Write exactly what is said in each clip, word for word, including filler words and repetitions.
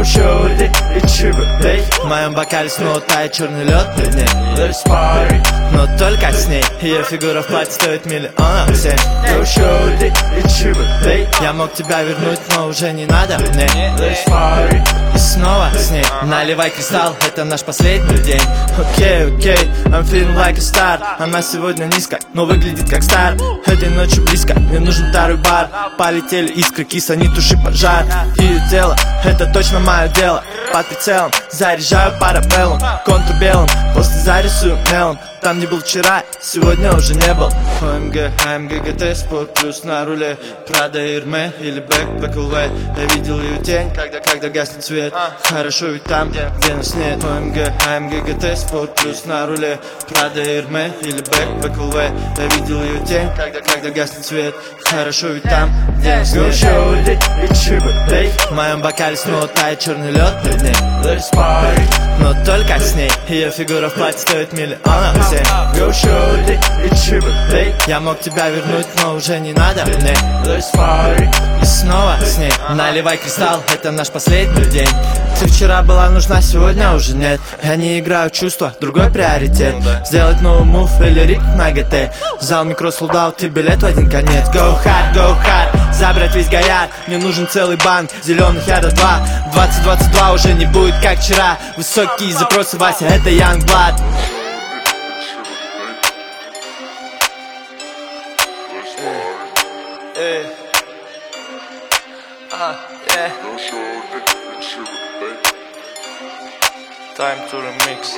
Go shorty и чиба, эй. В моем бокале снова тает черный лед. Let's party. Но только с ней. Ее фигура в платье стоит миллионов семь. Go shorty и чиба, эй. Я мог тебя вернуть, но уже не надо мне. Let's party. И снова с ней. Наливай кристалл, это наш последний день. Окей, окей, I'm feeling like a star. Она сегодня низко, но выглядит как стар. Этой ночью близко, мне нужен второй бар. Полетели искры, киса, не туши пожар. Ее тело, это точно мое дело. Под прицелом, заряжаю парабеллум. Контур белым, после зарисую мелом. Там не был вчера, сегодня уже не был. ОМГ, АМГ, ГТ, Спорт плюс на руле. Прада, Ирме или Бэк, Бэклвей. Я видел ее тень, когда, когда гаснет свет. Хорошо ведь там, где, где нас нет. ОМГ, АМГ, ГТ, Спорт плюс на руле. Прада, Ирме или Бэк, Бэклвей. Я видел ее тень, когда, когда гаснет свет. Хорошо ведь там, где нас нет. Шоуди и чиба, эй. В моем бокале снова тает черный лед. Let's party. Но только с ней. Ее фигура в платье стоит миллионов семь. Go shorty и чиба, эй. Я мог тебя вернуть, но уже не надо мне. Let's party. И снова с ней. Наливай кристалл, это наш последний день. Ты вчера была нужна, сегодня уже нет. Я не играю в чувства, другой приоритет. Сделать новый мув или ритм на ГТ. Зал микро солдаут и билет в один конец. Go hard, go hard. Забрать весь Гояр, мне нужен целый банк. Зеленых я до два. Двадцать двадцать два уже не будет как вчера. Высокие запросы, Вася, это Youngblood. Эй. А, yeah. Time to remix.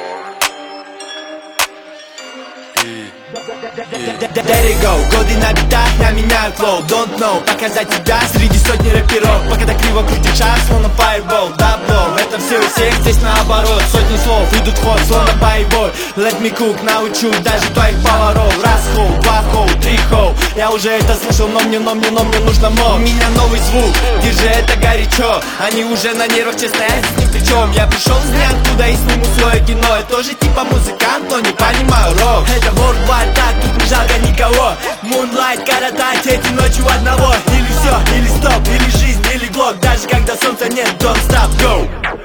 There you go, годы на битах, я меняю флоу. Don't know, показать тебя среди сотни рэперов. Пока так криво крутит шар, словно fireball. Дабло, это все у всех, здесь наоборот. Сотни слов идут в ход, словно боевой. Let me cook, научу даже твоих поваров. Раз хоу, два хоу, три хоу. Я уже это слышал, но мне, но мне, но мне нужно мол. У меня новый звук, держи это горячо. Они уже на нервах, честно, я здесь ни при чем. Я пришел с ниоткуда и сниму свое кино. Я тоже типа музыкант, но не понимаю рок. Это worldwide, так тут не жалко никого. Moonlight, коротать эти ночи у одного. Или все, или стоп, или жизнь, или глок. Даже когда солнца нет, don't stop, go.